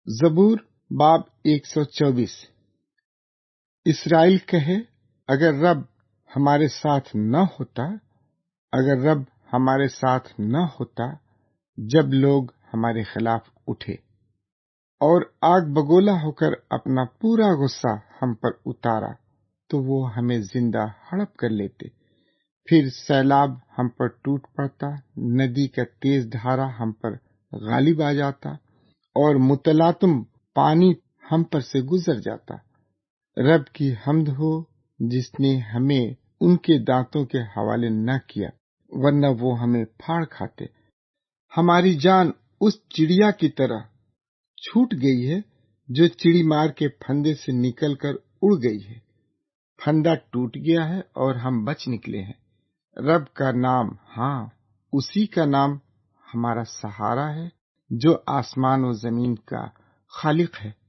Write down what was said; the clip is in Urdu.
زبور باب 124۔ اسرائیل کہے، اگر رب ہمارے ساتھ نہ ہوتا، اگر رب ہمارے ساتھ نہ ہوتا جب لوگ ہمارے خلاف اٹھے اور آگ بگولا ہو کر اپنا پورا غصہ ہم پر اتارا تو وہ ہمیں زندہ ہڑپ کر لیتے۔ پھر سیلاب ہم پر ٹوٹ پڑتا، ندی کا تیز دھارا ہم پر غالب آ جاتا اور متلاطم پانی ہم پر سے گزر جاتا۔ رب کی حمد ہو جس نے ہمیں ان کے دانتوں کے حوالے نہ کیا، ورنہ وہ ہمیں پھاڑ کھاتے۔ ہماری جان اس چڑیا کی طرح چھوٹ گئی ہے جو چڑی مار کے پھندے سے نکل کر اڑ گئی ہے۔ پھندا ٹوٹ گیا ہے اور ہم بچ نکلے ہیں۔ رب کا نام، ہاں اسی کا نام ہمارا سہارا ہے جو آسمان و زمین کا خالق ہے۔